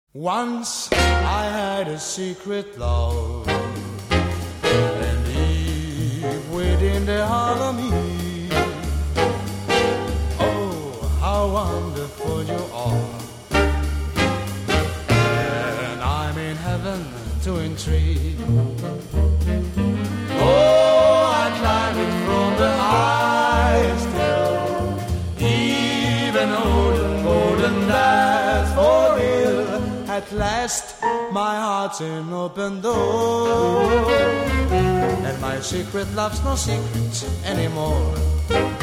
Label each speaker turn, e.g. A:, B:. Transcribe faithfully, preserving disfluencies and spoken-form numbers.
A: Once I had a secret love, and Eve waiting there of me. Oh, how wonderful you are, and I'm in heaven to entreat. Oh, I climbed it from the highest hill, even olden, golden that's for real. At last, my heart's an open door, and my secret love's no secret anymore.